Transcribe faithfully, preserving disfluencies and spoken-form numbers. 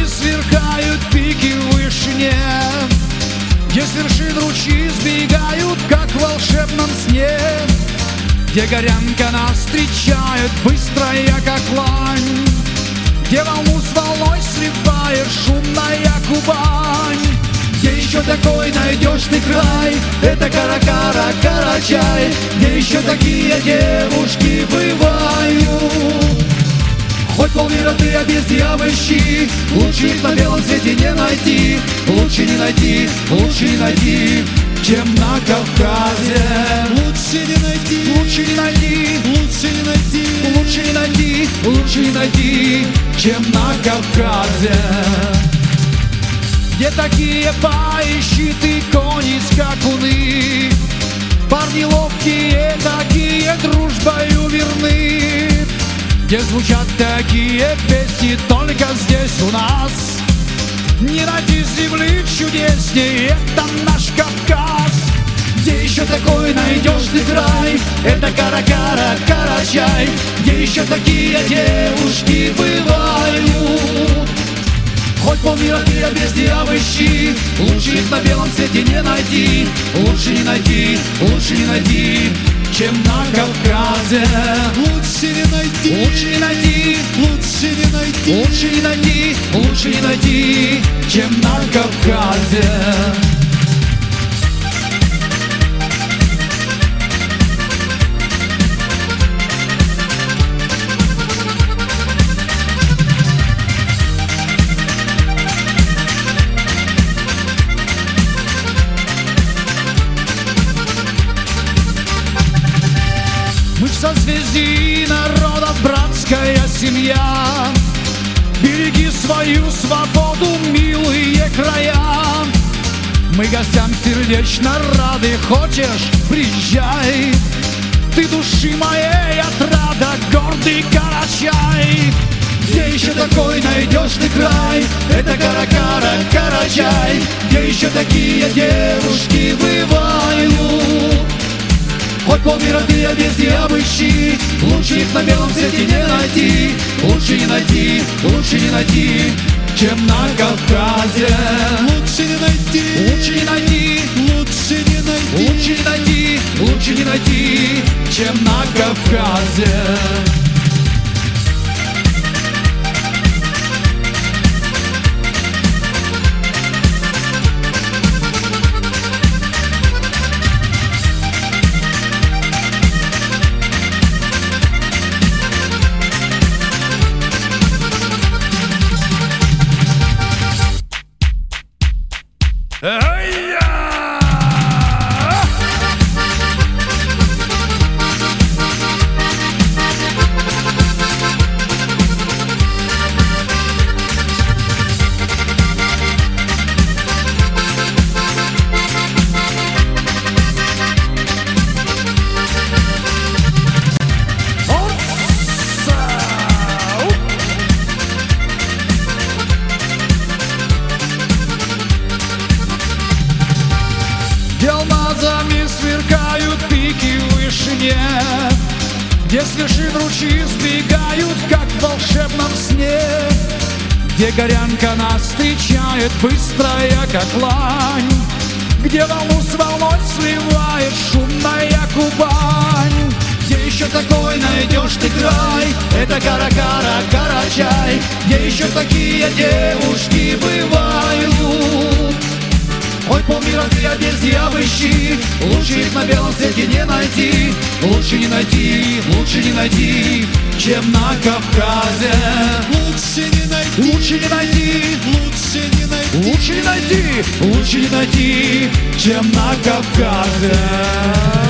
сверкают пики в вышине, где с вершин ручьи сбегают, как в волшебном сне, где горянка нас встречает, быстрая, как лань, где волну с волной сливает шумная Кубань. Где еще такой найдешь ты край? Это Кара-Кара, Карачай, где еще такие девушки бывают. Хоть полмира ты обезьявыщи, лучше их на белом свете не найти, лучше не найти, лучше не найти, чем на Кавказе. Лучше не найти, Лучше не найти, лучше не найти, лучше не найти, лучше не найти, чем на Кавказе. Где такие поищи ты кони скакуны, парни ловкие, такие дружбою верны, где звучат такие песни только здесь у нас. Не найти земли чудеснее, это наш Кавказ. Где еще такой найдешь ты край? Это Кара-Кара, Карачай, где еще такие девушки бывают. Хоть полмира ты обезьявыщи, лучше их на белом свете не найти, лучше не найти, лучше не найти, чем на Кавказе. лучше не найти, Лучше не найти, лучше не найти, лучше не найти, лучше не найти, чем на Кавказе. Мы в созвездии народов, братская семья. Береги свою свободу, милые края. Мы гостям сердечно рады, хочешь, приезжай. Ты души моей отрада, гордый Карачай. Где еще такой найдешь ты край? Это Кара-Кара, Карачай, где еще такие девушки бывают. Хоть полмира ты обезьявыщи, лучше их на белом свете не найти, лучше не найти, лучше не найти, чем на Кавказе. лучше не найти, Лучше не найти, лучше не найти, лучше не найти, лучше не найти, чем на Кавказе. Ай-я! Где алмазами сверкают пики в вышине, где с вершин ручьи сбегают, как в волшебном сне, где горянка нас встречает, быстрая, как лань, где волну с волной сливает шумная Кубань. Где еще такой найдешь ты край? Это Кара-Кара, Карачай, где еще такие девушки бывают. Хоть полмира ты обезьявыщи, лучше их на белом свете не найти, лучше не найти, лучше не найти, чем на Кавказе. лучше не найти, Лучше не найти, лучше не найти, лучше не найти, лучше не найти, чем на Кавказе.